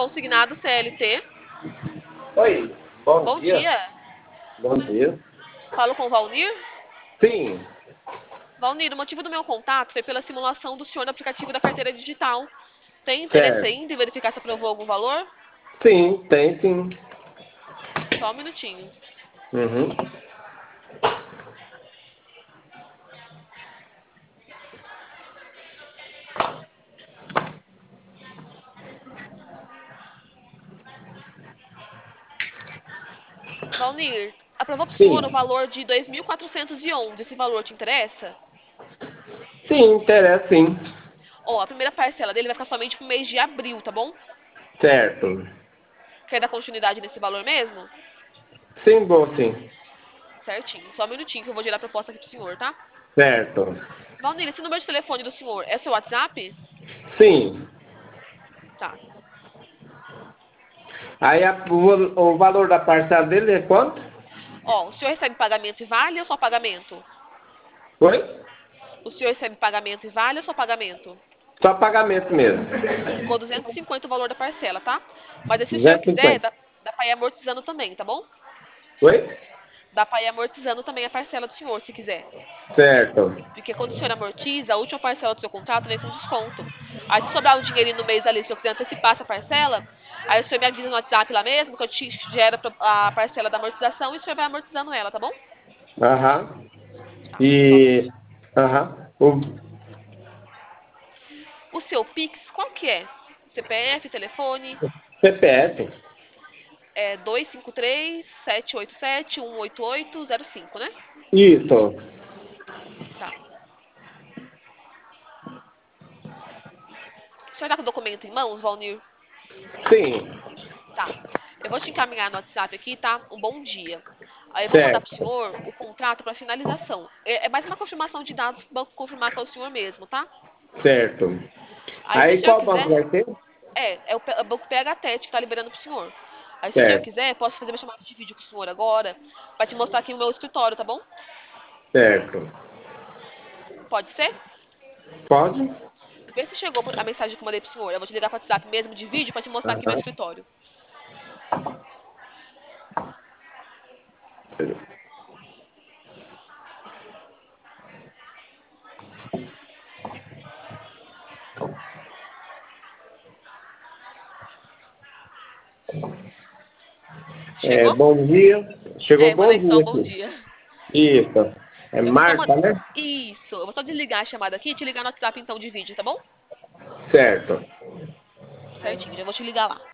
consignado CLT. Oi, bom Bom dia. dia. Bom dia. Falo com o Valnir. Sim, Valnir, o motivo do meu contato foi pela simulação do senhor no aplicativo da carteira digital. Tem interesse certo. ainda em verificar se aprovou algum valor? Sim, tem sim. Só um minutinho. Uhum. Valnir, aprovou para o senhor o Sim. valor de 2.411. Esse valor te interessa? Sim, interessa sim. Ó, a primeira parcela dele vai ficar somente pro mês de abril, tá bom? Certo. Quer dar continuidade nesse valor mesmo? Sim, bom sim. Certinho. Só um minutinho que eu vou gerar a proposta aqui pro senhor, tá? Certo. Valnir, esse número de telefone do senhor é seu WhatsApp? Sim. Tá. Aí o valor da parcela dele é quanto? Ó, o senhor recebe pagamento e vale ou só pagamento? Oi? O senhor recebe pagamento e vale ou só pagamento? Só pagamento mesmo. Ficou 250 o valor da parcela, tá? Mas aí, se o senhor quiser, 250. dá pra ir amortizando também, tá bom? Oi? Dá pra ir amortizando também a parcela do senhor, se quiser. Certo. Porque quando o senhor amortiza, a última parcela do seu contrato vem com desconto. Aí, se sobrar um dinheirinho no mês ali, se o senhor quiser antecipar essa parcela, aí o senhor me avisa no WhatsApp lá mesmo, que eu te gero a parcela da amortização e o senhor vai amortizando ela, tá bom? Aham. Tá, só um E. minutinho. Aham. O O seu Pix, qual que é? CPF, telefone, CPF. é 253-787-18805, né? Isso. Tá. O senhor tá com o documento em mãos, Valnir? Sim. Tá. Eu vou te encaminhar no WhatsApp aqui, tá? Um bom dia. Aí eu vou mandar pro Certo. senhor o contrato para finalização. É mais uma confirmação de dados pro banco confirmar que é o senhor mesmo, tá? Certo. Aí se o Aí senhor qual banco quiser, vai ser? é o banco PHTET que tá liberando pro senhor. Aí se o senhor Certo. quiser, posso fazer uma chamada de vídeo com o senhor agora, pra te mostrar aqui o meu escritório, tá bom? Certo. Pode ser? Pode? Vê se chegou a mensagem que eu mandei pro senhor. Eu vou te ligar pro WhatsApp mesmo de vídeo pra te mostrar aqui meu Aham. escritório. É, Chegou? bom dia. Chegou bom Mandei só um dia bom aqui. dia. Isso. É Eu vou só Marta, né? Isso. Eu vou só desligar a chamada aqui e te ligar no WhatsApp então de vídeo, tá bom? Certo. Certinho, já vou te ligar lá.